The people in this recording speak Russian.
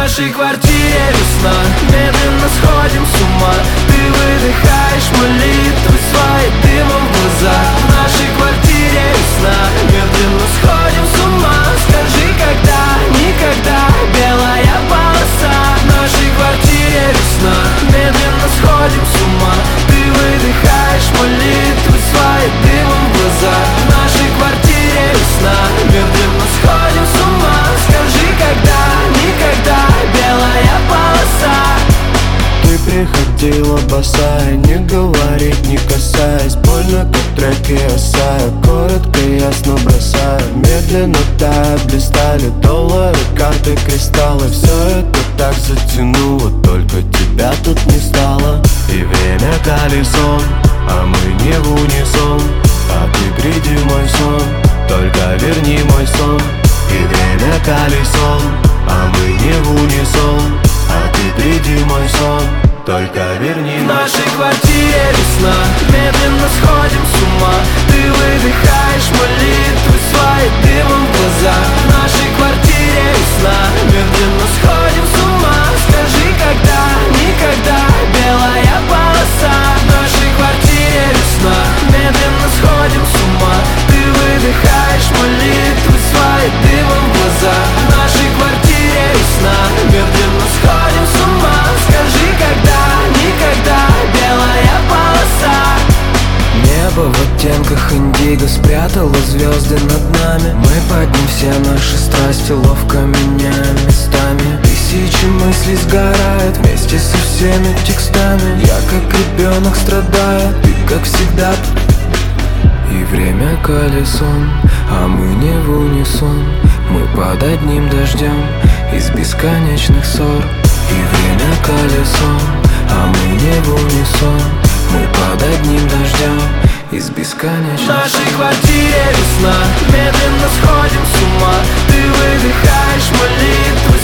нашей квартире весна, медленно сходим с ума. Ты выдыхаешь молитвы свои дымом в глаза. В нашей квартире весна, медленно сходим с ума. Скажи, когда, никогда, белая полоса. В нашей квартире весна, медленно сходим с ума. Ты выдыхаешь молитвы свои дымом в глаза. В нашей квартире весна, медленно сходим с ума. Скажи, когда, никогда, белая полоса. Ты приходила босая, не говорить, не касаясь. Больно, как треки осая, коротко и ясно бросая. Медленно тая, блистали доллары, карты, кристаллы. Все это так затянуло, только тебя тут не стало. И время колесом, а мы не в унисон. А ты гряди мой сон, только верни мой сон. И время колесом, а мы не в унисон. А ты приди мой сон, только верни. В нашей квартире весна, медленно сходим с ума. Ты выдыхаешь молитвы свои дымом в глаза. В нашей квартире весна, медленно сходим с ума. Скажи, когда, никогда, белая полоса. В нашей квартире весна, медленно сходим с ума. Ты выдыхаешь молитвы свои дымом в глаза. В нашей квартире весна, медленно сходим с ума. Скажи, когда, никогда, белая полоса. Небо в оттенках индиго спрятало звезды над нами. Мы подним все наши страсти, ловко меняем местами. Тысячи мыслей сгорают вместе со всеми текстами. Я как ребенок страдаю, ты как всегда. И время колесом, а мы не в унисон. Мы под одним дождем из бесконечных ссор. И время колесом, а мы не в унисон. Мы под одним дождем из бесконечных. В нашей квартире весна, медленно сходим с ума. Ты выдыхаешь молитвы